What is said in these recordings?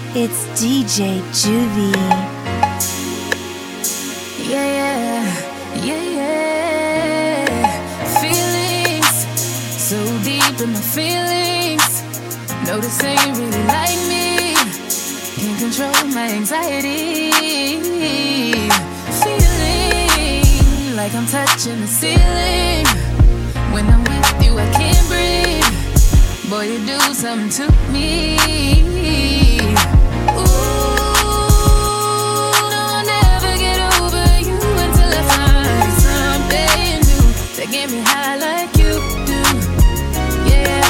It's DJ Juvie. Yeah, yeah, yeah, yeah. Feelings, so deep in my feelings. No, this ain't really like me. Can't control my anxiety. Feeling like I'm touching the ceiling. When I'm with you, I can't breathe. Boy, you do something to me. Ooh, no, I'll never get over you until I find something new that get me high like you do. Yeah.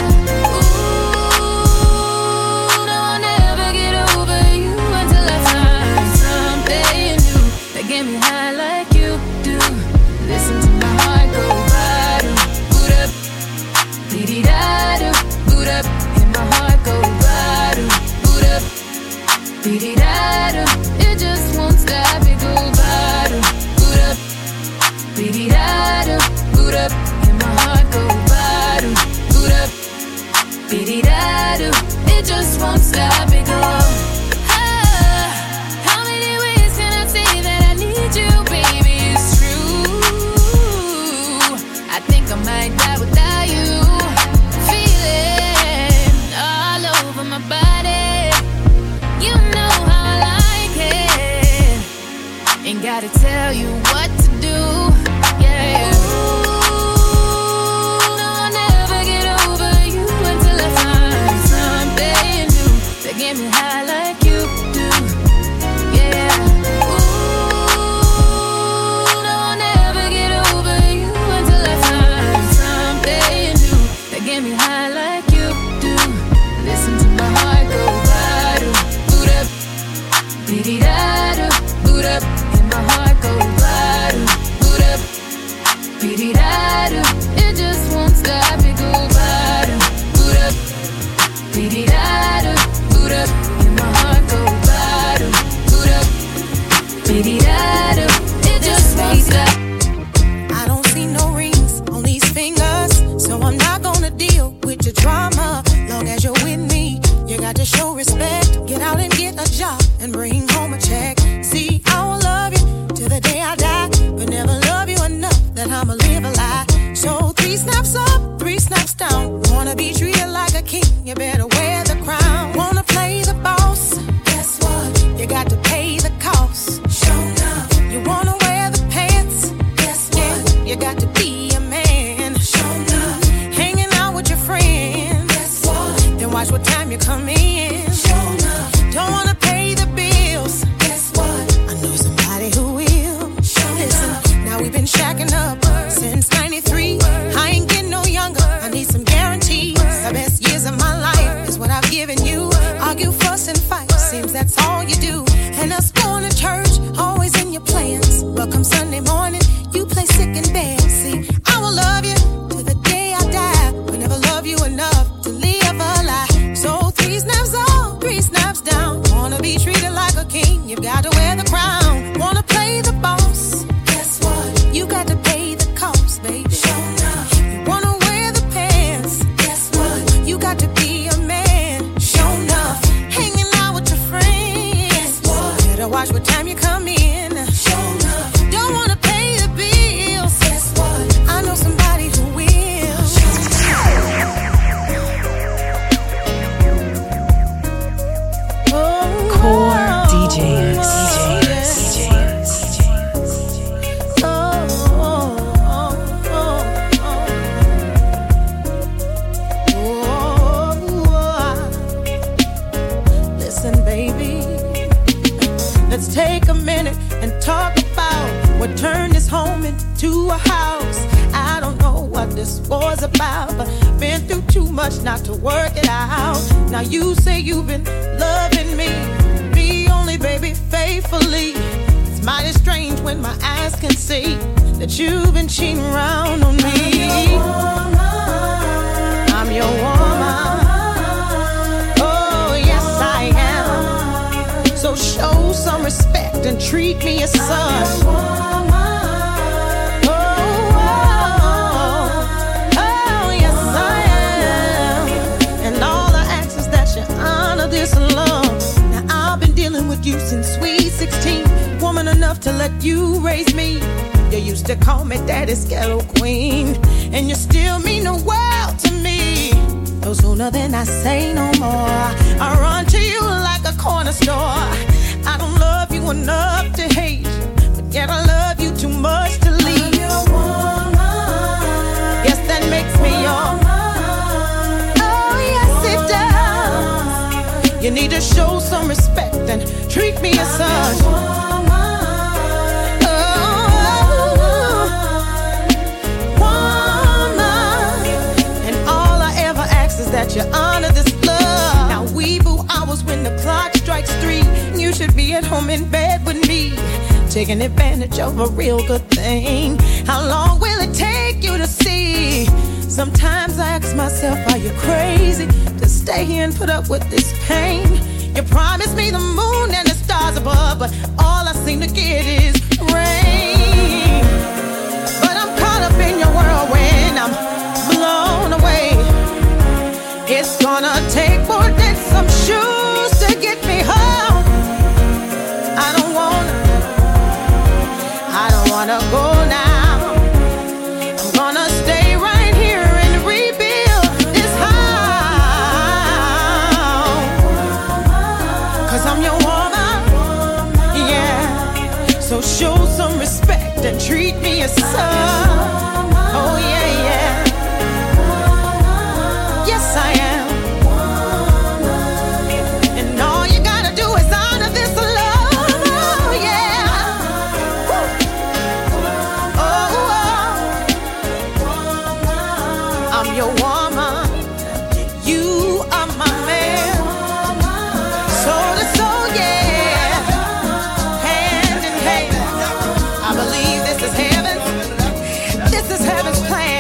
Ooh, no, I'll never get over you until I find something new that get me high like you do. Listen to my heart go bottom, boot up, dee-dee-da-do, boot up, and my heart go bottom, boot up, dee-dee-da-do. It just won't stop, it go bottom, boot up, dee-dee-da-do, boot up, and my heart go bottom, boot up, dee-dee-da-do. It just won't stop, it go. How many ways can I say that I need you, baby? It's true. I think I might die without you. Feeling all over my body. You know how I like it. Ain't gotta tell you what to do. Yeah. Ooh, no, I'll never get over you until I find something new that get me high like you do. Yeah. Ooh, no, I'll never get over you until I find something new that get me high like you do. Listen to my heart go bottom, boot up, dee-dee-da-do, boot up, and my heart go bottom, boot up, dee-dee-da-do. It just won't stop, it go bottom, boot up, dee-dee-da-do, boot up, and my heart go bottom, boot up, dee-dee-da-do. It just won't stop. I don't see no rings on these fingers, so I'm not gonna deal with your drama. Long as you're with me, you got to show respect. Get out and get a job and bring home a check. See, I will love you till the day I die, but never love you enough that I'ma live a lie. So 3 snaps up, 3 snaps down. Wanna be treated like a king, you better wear the crown. Wanna play the boss? Guess what? You got to pay the cost. Show enough. You wanna wear the pants? Guess what? Yeah, you got to be a man. Show enough. Hanging out with your friends? Guess what? Then watch what time you come in. Show enough. Don't wanna pay the bills? Guess what? I know somebody who will. Show enough. Now we've been shacking up since 93. I ain't getting no younger. I need some guarantees. The best years of my life is what I've given you. Argue, fuss, and fight. Seems that's all you do. And us going to church, always in your plans. But come Sunday morning, you play sick in bed. See, I will love you till the day I die. Will never love you enough to live a lie. So 3 snaps up, 3 snaps down. Wanna be treated like a king, you got to wear the crown. Wanna play the boss? Guess what? You got to pay the cost, baby. Show enough. You wanna wear the pants? Guess what? You got to be a man. Show enough. Hanging out with your friends? Guess what? Better watch what time you come in. Show enough. Don't wanna pay the bills? Guess what? I know somebody who will. Show enough. Core DJs. Listen, baby, let's take a minute and talk about what turned this home into a house. I don't know what this was about, but been through too much not to work it out. Now you say you've been loving me only, baby, faithfully. It's mighty strange when my eyes can see that you've been cheating around on me. I'm your woman. Oh, yes, I am. So show some respect and treat me as son. Oh, yes, I am. And all I ask is that you honor this love. Now enough to let you raise me. You used to call me Daddy's ghetto queen, and you still mean the world to me. No sooner than I say no more, I run to you like a corner store. I don't love you enough to hate, but yet I love you too much to leave. I'm your woman. Yes, that makes me your woman. Oh, yes, it does. You need to show some respect and treat me as such. That you honor this love. Now we boo hours when the clock strikes 3. You should be at home in bed with me, taking advantage of a real good thing. How long will it take you to see? Sometimes I ask myself, are you crazy to stay here and put up with this pain? You promised me the moon and the stars above, but all I seem to get is rain. But I'm caught up in your whirlwind, I'm blown away. It's gonna take more than some shoes to get me home. I don't wanna go now. I'm gonna stay right here and rebuild this house. 'Cause I'm your woman, yeah. So show some respect and treat me as such. Oh yeah, yeah. Yes, I am. And all you gotta do is honor this love. Oh, yeah. Oh, oh. I'm your woman. You are my man. Soul to soul, yeah. Hand in hand. I believe this is heaven. This is heaven's plan.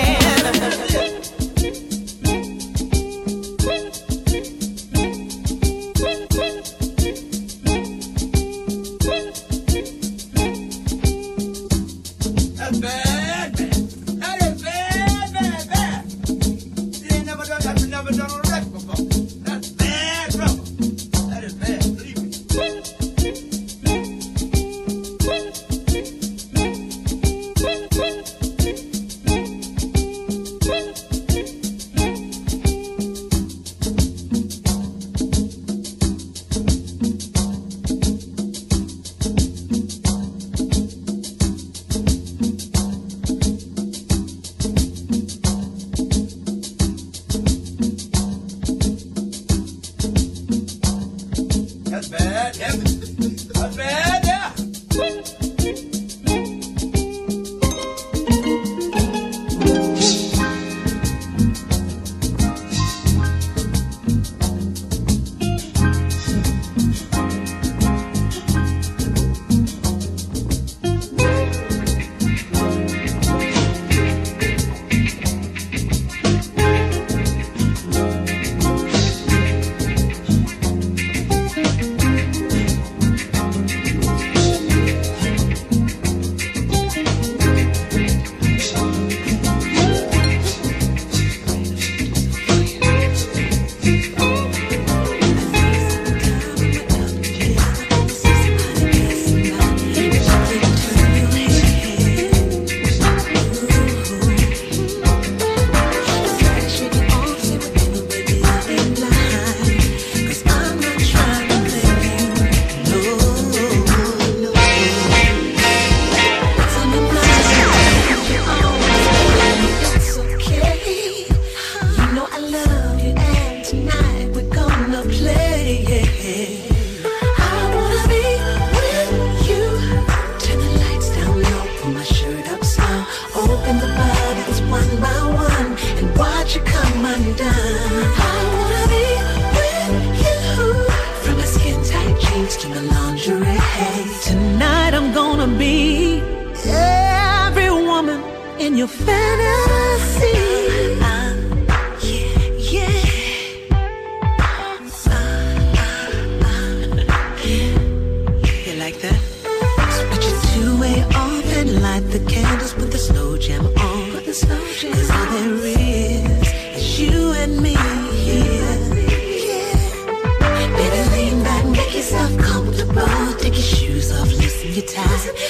Take your shoes off, loosen your tie.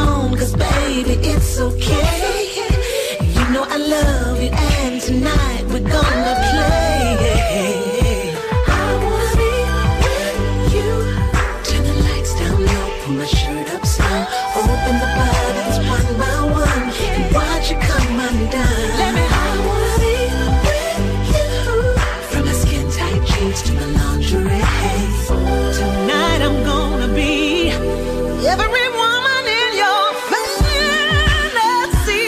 on, 'cause baby, it's okay. You know I love you, and tonight we're gonna play. I wanna be with you. Turn the lights down low, pull my shirt up slow, open the buttons one by one, and watch you come undone. I wanna be with you. From my skin tight jeans to my lingerie. Tonight I'm gonna be every woman in your fantasy.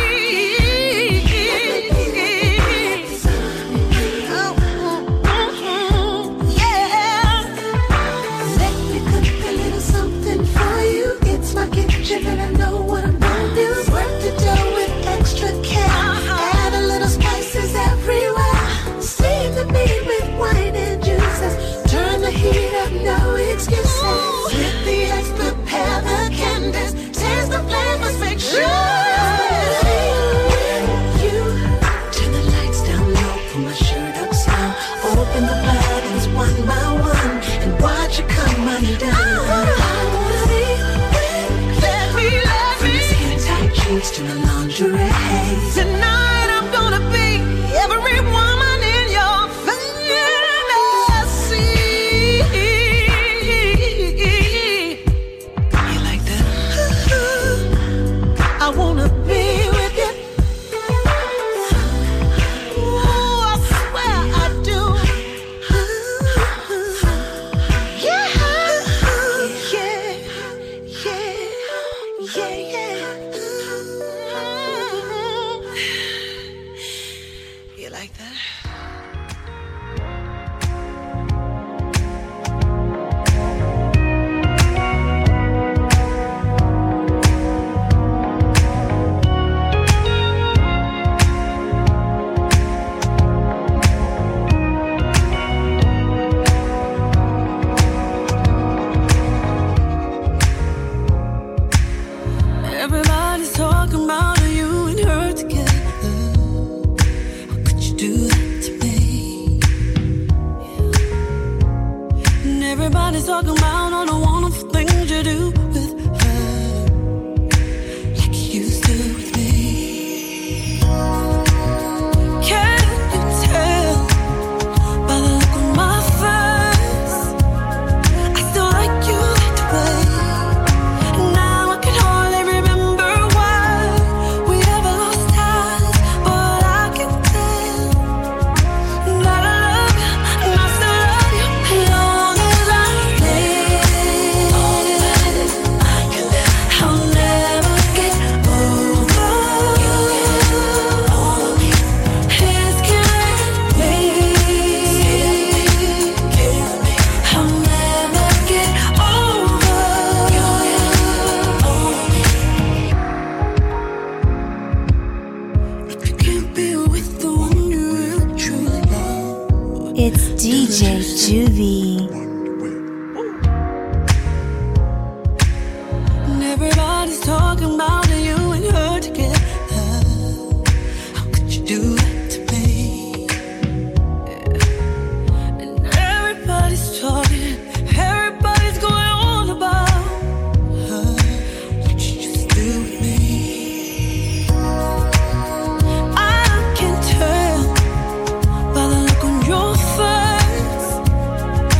Yeah. Let me cook a little something for you. It's my kitchen and I know what I'm gonna do. Work the dough with extra care. Add a little spices everywhere. Steam the meat with wine and juices. Turn the heat up, no excuses. With the eggs, prepare the candies. Taste the flavors, make sure. You turn the lights down low, pull my shirt up slow, open the buttons one by one, and watch it come undone. I wanna be let me from the skin tight jeans to my lingerie. Tonight I'm gonna be every woman in your fantasy. You like that? I wanna be with you. Ooh, I swear I do. Yeah, yeah, yeah, yeah, yeah. You like that? Everybody's talking about you and her together. How could you do that to me? Yeah. And everybody's talking about all the wonderful things you do with her, like you used to with me. Can you tell by the look on my face? I still like you that way. Now I can hardly remember why we ever lost ties, but I can tell that I love you and I still love you as long as I live. I'll never get over you. It's killing me. I'll never get over you. If you can't be with the one you really truly love, It's DJ Juvie. and everybody's talking about you and her together. How could you do that to me? Yeah. And everybody's talking, everybody's going on about her, what you just do with me. I can tell by the look on your face.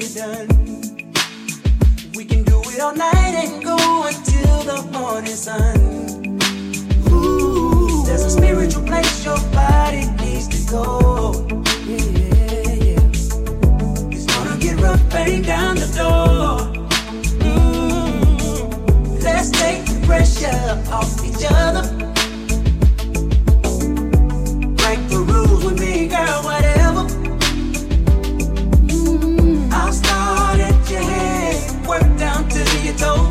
it done. We can do it all night and go until the morning sun. Ooh, there's a spiritual place your body needs to go. Yeah. It's gonna get rough, bang down the door. Let's take the pressure off each other. Break the rules with me, girl, whatever. I'll start at your head, work down to your toes.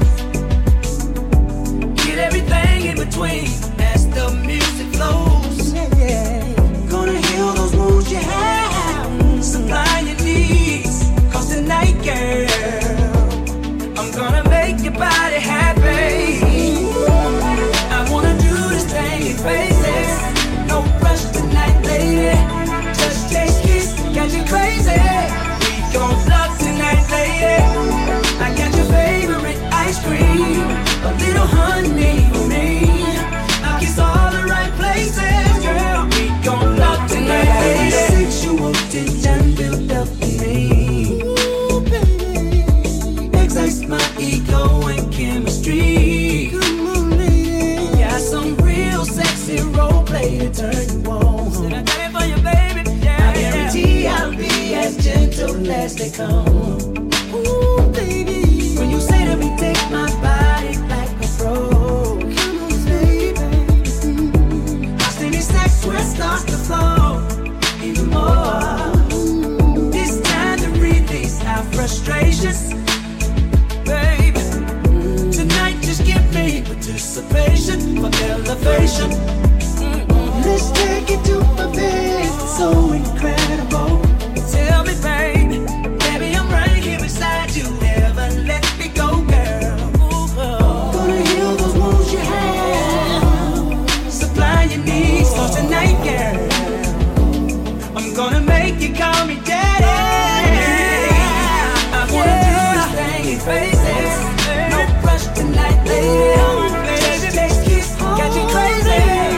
Get everything in between as the music flows. Gonna heal those wounds you have, supply your needs. Cause tonight, girl, I'm gonna make your body happy. I wanna do this thing in phases. No rush tonight, lady. Just taste kiss, got you crazy. We gon' love tonight, lady. I got your favorite ice cream, a little honey for me. I kiss all the right places, girl. We gon' love tonight, lady. Sexual tension built up in me. Ooh, baby. Excites my ego and chemistry. Come on, lady. Got some real sexy role play to turn you on. Said I got it for you, baby. Yeah, I guarantee I'll be as gentle as they come. Ooh, baby. When you say to me, take my body like a pro. Come on, baby. I'll send you sex where it starts to flow even more. It's time to release our frustrations, baby. Tonight, just give me participation for elevation. Let's take it to my bed. It's so incredible. Tell me, baby, baby, I'm right here beside you. Never let me go, girl. Gonna heal those wounds you have, supply your needs for tonight, girl. I'm gonna make you call me daddy. I wanna do this thing in phases. No rush tonight, lady. Just taste kiss, got you crazy.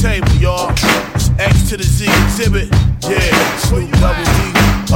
table, y'all. It's X to the Z exhibit. Yeah, Snoop Double D.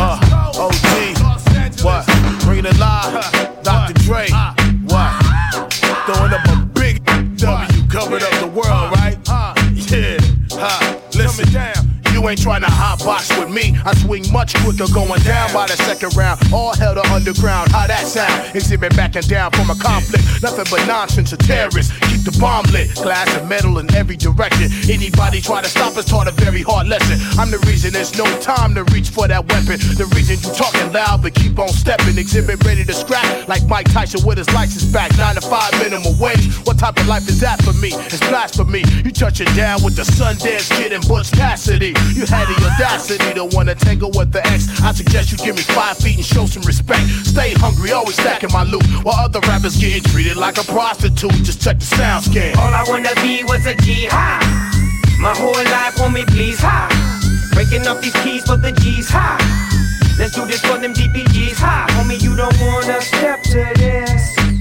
OG. What? Bring it alive. Dr. Dre. What? Throwing up a big W. Covered up the world, right? Yeah. Listen down. You ain't trying to hot box with me. I swing much quicker, going down by the second round. All hell to underground. How that sound? Exhibit backing down from a conflict. Nothing but nonsense. A terrorist. Keep the bomb lit. Glass and metal in every direction. Anybody try to stop us taught a very hard lesson. I'm the reason there's no time to reach for that weapon. The reason you talking loud but keep on stepping. Exhibit ready to scrap like Mike Tyson with his license back. 9 to 5 minimum wage. What type of life is that for me? It's blasphemy. You touching down with the Sundance Kid and Butch Cassidy. You had the audacity to wanna tangle with the ex. I suggest you give me 5 feet and show some respect. Stay hungry, always stacking my loot, while other rappers getting treated like a prostitute. Just check the sound scan. All I wanna be was a G high. My whole life on me, please high. Breaking up these keys for the G's high. Let's do this for them DPGs high. Homie, you don't wanna step to this.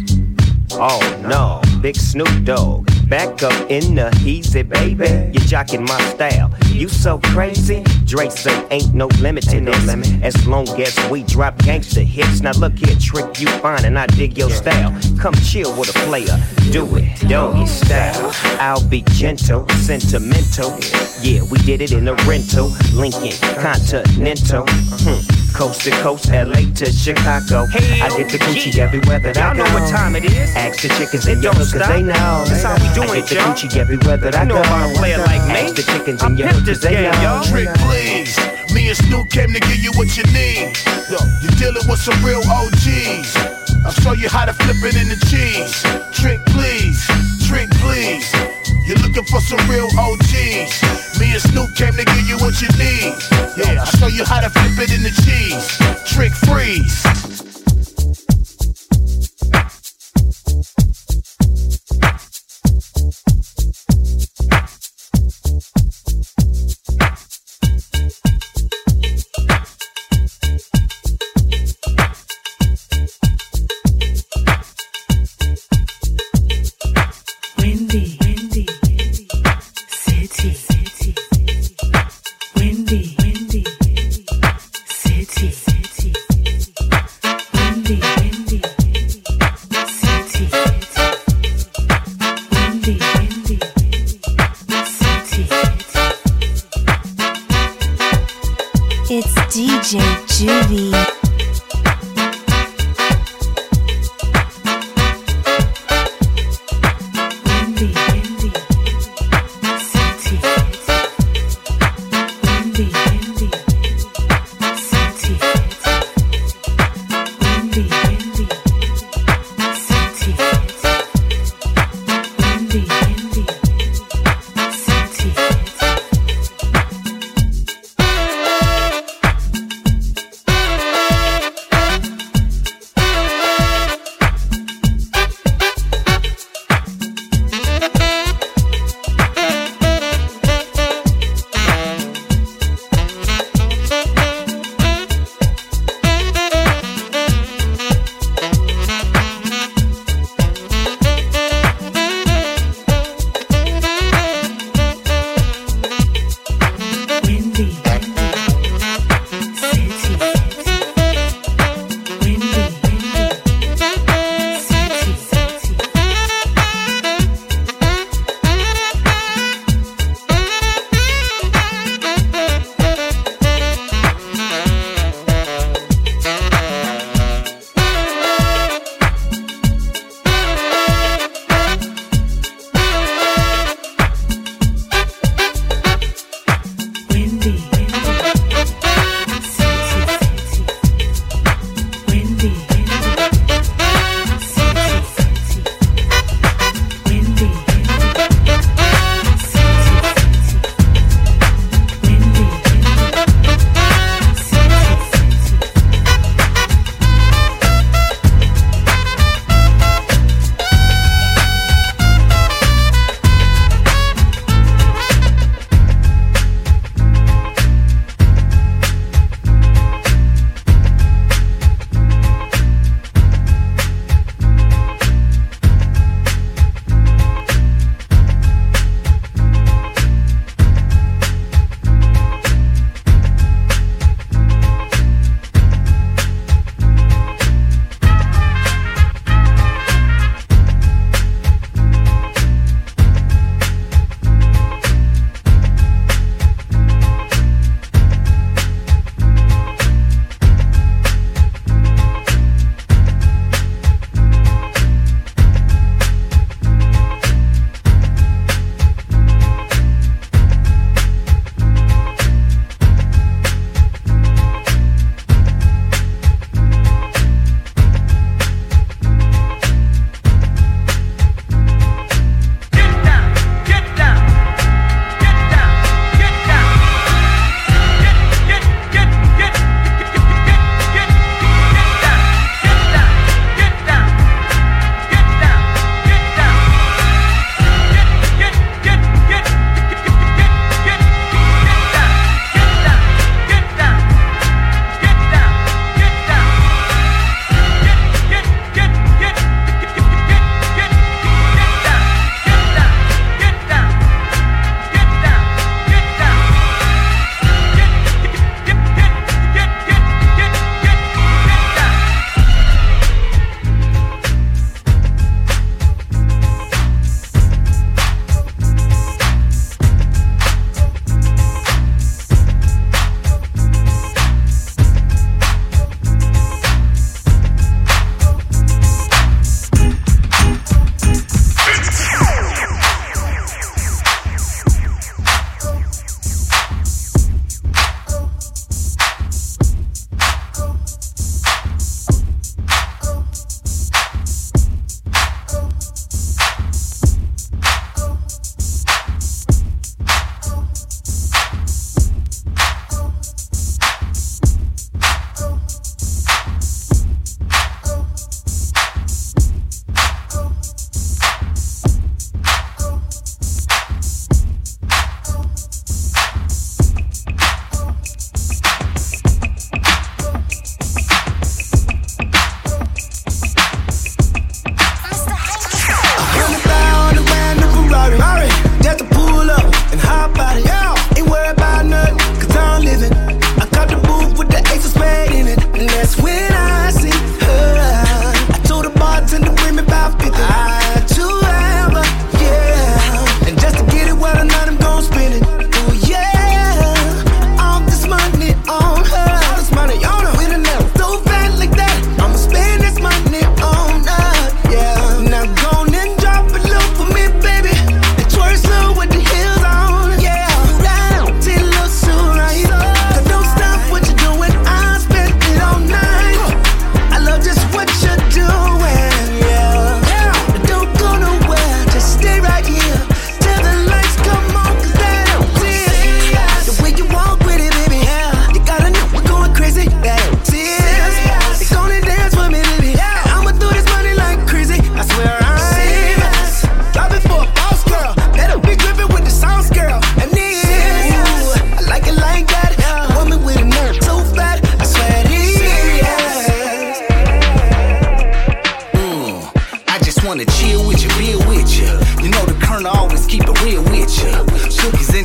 Oh no, Big Snoop Dogg, back up in the easy, baby. You jocking my style, you so crazy. Dre say ain't no limit to this, as long as we drop gangster hits. Now look here, trick, you fine and I dig your style. Come chill with a player, do it, doggy style. I'll be gentle, sentimental. Yeah, we did it in a rental, Lincoln Continental. Coast to coast, LA to Chicago. Hey, I get the Gucci everywhere that I go. Y'all know what time it is. Ask the chickens in your hood, cause they know. That's how we doing it, y'all. I get the Gucci everywhere that I go. You know about a player like me. Ask the chickens in your hood, cause they know. Trick, please. Me and Snoop came to give you what you need. Yo, you're dealing with some real OGs. I'll show you how to flip it in the cheese. Trick, please. Trick, please. You're looking for some real OGs. Me and Snoop came to give you what you need. Yeah, I'll show you how to flip it in the cheese. Trick, freeze. It's DJ Juvie.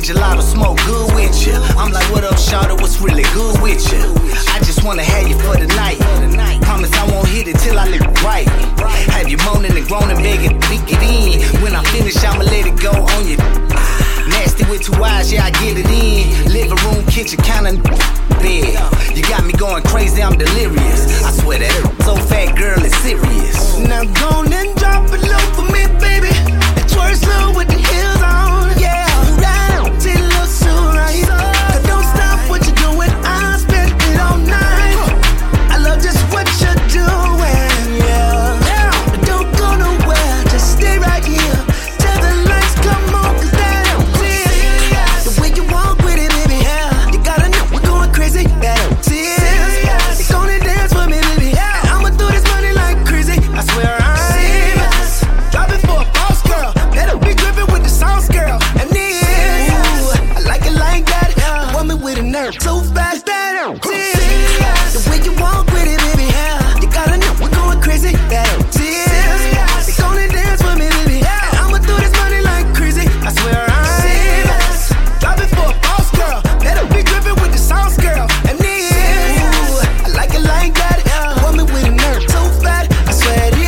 and gelato, smoke good with you. I'm like, what up, shawty, what's really good with you? I just wanna have you for the night. Promise I won't hit it till I live right. Have you moaning and groaning, begging, pick it in. When I finish, I'ma let it go on you. Nasty with 2 eyes, yeah, I get it in. Living room, kitchen, counter, bed. You got me going crazy, I'm delirious. I swear that so fat, girl, is serious. Now go on and drop it low for me, baby. And twerk slow with the heels on. Yeah, right till it looks so right. But don't stop what you're doing, I spent it all night. I love just what you're doing, yeah. But don't go nowhere, just stay right here. Till the lights come on, 'cause that don't clear. The way you walk with it, baby, you gotta know we're going crazy. That don't tear. It's gonna dance for me, baby. I'ma do this money like crazy. I swear I'm serious. Drop it for a boss girl. That'll be dripping with the sauce, girl. And then, ooh, I like it like that. A woman with a nerve so fast that don't tear. The way you walk with it, baby, you gotta know we're going crazy. That don't tear. It's gonna dance for me, baby. I'ma do this money like crazy. I swear I'm serious. Drop it for a boss girl. That'll be dripping with the sauce, girl. And then, ooh, I like it like that. A woman with a nerve so fat. I swear it is.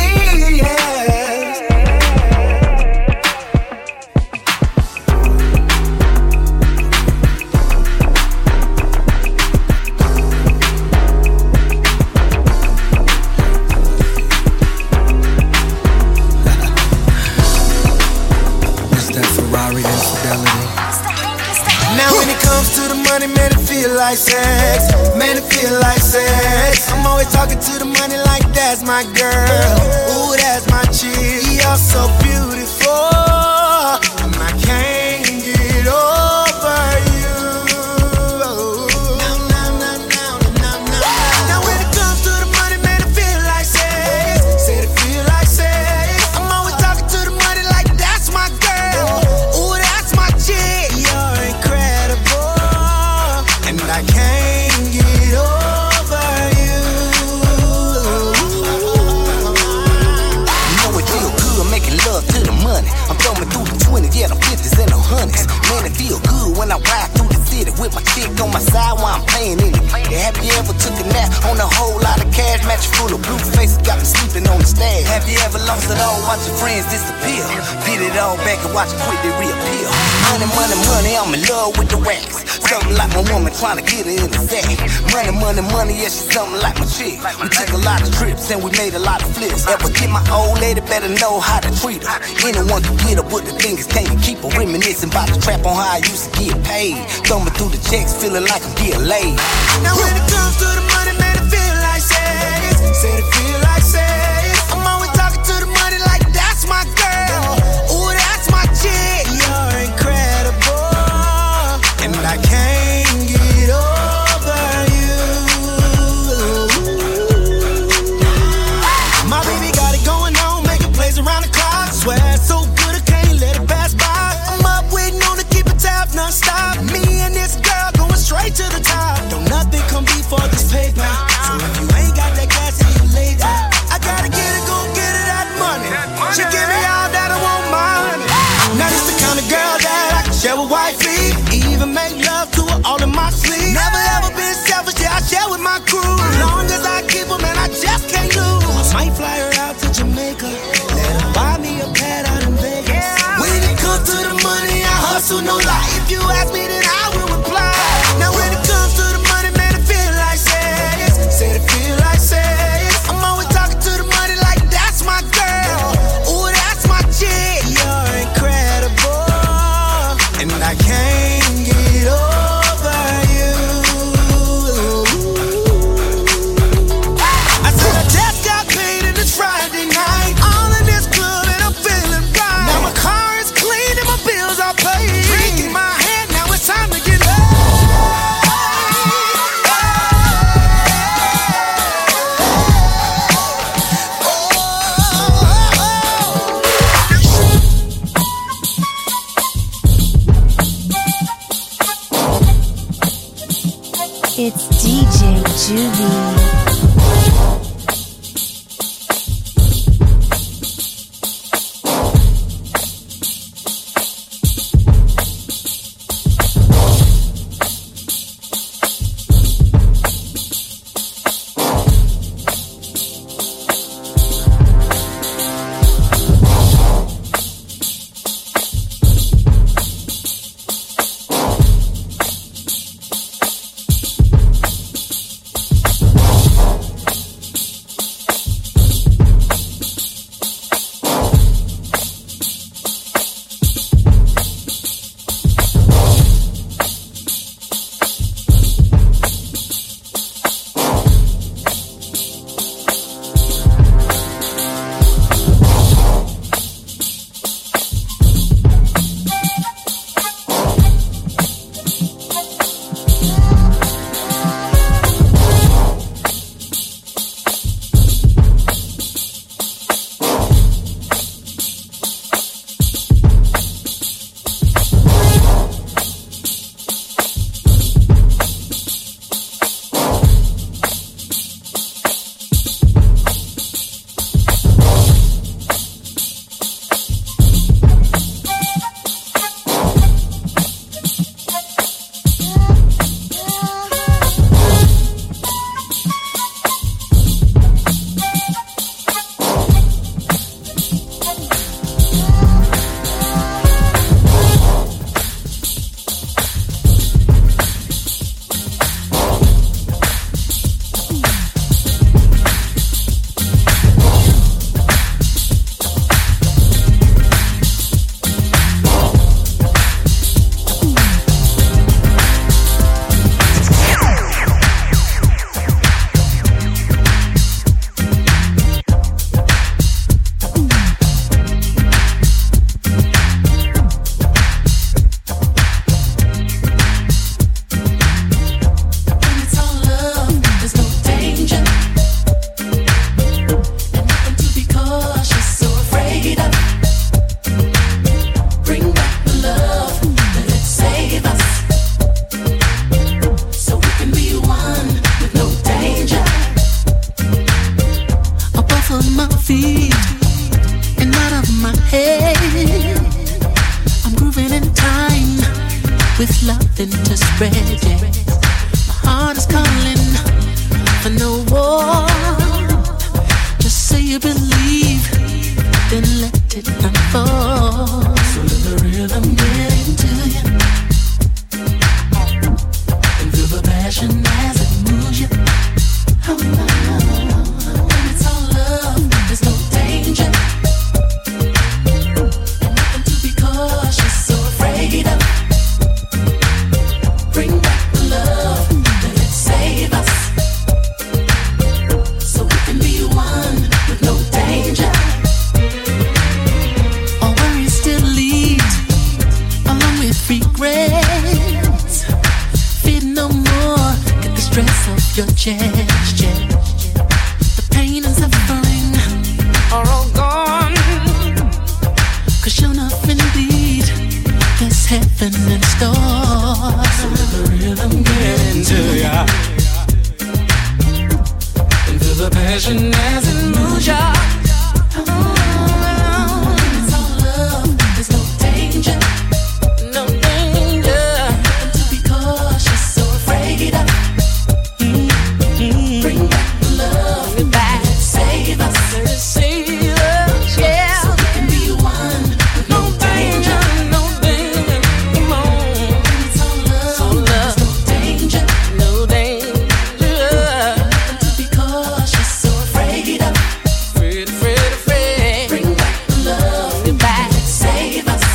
It's that Ferrari infidelity. Now when it comes to the money, man, it feel like sex. Man, it feel like sex. I'm always talking to the money like that's my girl. Ooh, that's my chick. You're so beautiful, and I can't get over you. Now when it comes to the money, man, it feel like sex. Said it feel like sex. I'm always talking to the money like that's my girl. Ooh, that's my chick. You're incredible, and I can't get over you. You know it feel good making love to the money. I'm thumbing through the 20s, yeah, the 50s and the 100s. Man, it feel good when I ride through the city with my chick on my side while I'm playing in it. Yeah, have you ever took a nap on a whole lot of cash? Match full of blue faces, got me sleeping on the stage. Have you ever lost it all, watch your friends disappear? Get it all back and watch it quick, they reappear. Money, money, money, I'm in love with the racks. Something like my woman trying to get her in the sack. Money, money, money, yeah, she's something like my chick. We took a lot of trips and we made a lot of flips. Ever get my old lady, better know how to treat her. Anyone can get her, but the thing is, can't keep her. Reminiscing about the trap on how I used to get paid. Thumbing through the checks, feeling like I'm getting laid. Now when it comes to the money, man, it feel like sex. Said it feel like sex. I'm always talking to the money like that's my girl. Ooh, that's my chick. You're incredible, and I can't get over you. My baby got it going on, making plays around the clock. Swear it's so good I can't let it pass by. I'm up waiting on to keep it tapped non-stop. Me and this girl going straight to the top. Don't nothing come before this paper. So if you ain't got that gas in you later, I gotta get it, go get it, that money. She give me all that I want money. Now this the kind of girl that I can share with wifey. Even make love to her all in my sleep. Never ever been selfish, yeah, I share with my crew. As long as I keep her, man, I just can't lose. I might fly her out to Jamaica, let her buy me a pad out in Vegas. When it comes to the money, I hustle, no lie. If you ask me, then I will reply. Now when it comes to the money, man, it feel like sex. Said it feel like sex. I'm always talking to the money like that's my girl. Ooh, that's my chick. You're incredible, and I can't get over you. I said I just got paid and it's Friday night. All in this club and I'm feeling right. Now my car is clean and my bills are paid. Drink in my hand, now it's time to get low. It's DJ Juvie. with nothing to spread. Yeah. My heart is calling for no war. Just say you believe, then let it unfold. So let the rhythm get into you, and feel the passion as it moves you. Oh, when it's all love, there's no danger, and nothing to be cautious or afraid of. Bring back the love, let it save us, so we can be one with no danger. All worries still lead, along with regrets. Fear no more, get the stress off your chest. Yeah. The pain and suffering are all gone, 'cause sure enough indeed, there's heaven in store. So let the rhythm get into ya, and feel the passion as it moves ya. It's all love, there's no danger, no danger. Nothing to be cautious or afraid of. Bring back the love, bring it back, save us, yeah. So we can be one with no danger, no danger. Come on, it's all love, there's no danger, no danger. Nothing to be cautious or afraid of. Afraid. Bring back the love, bring it back, save us,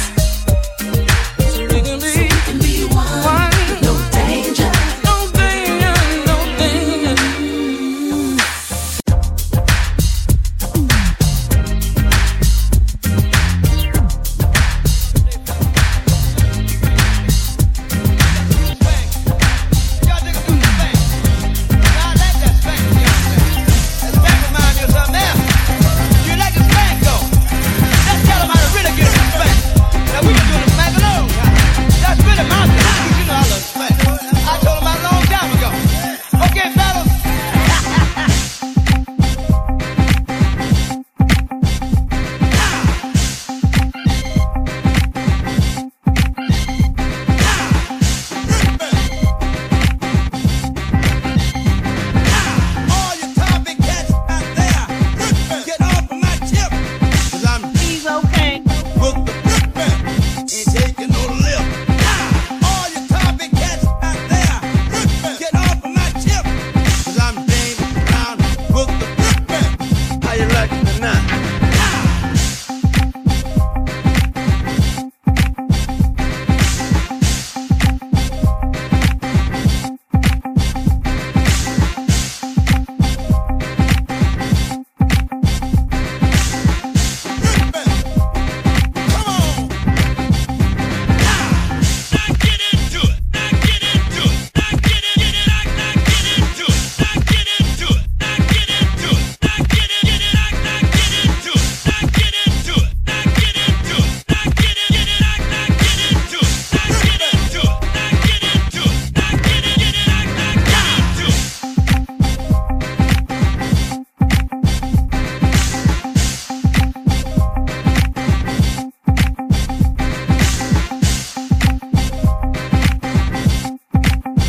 so we can be one with no danger, no danger, no danger.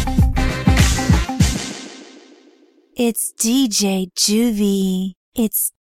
It's DJ Juvie. It's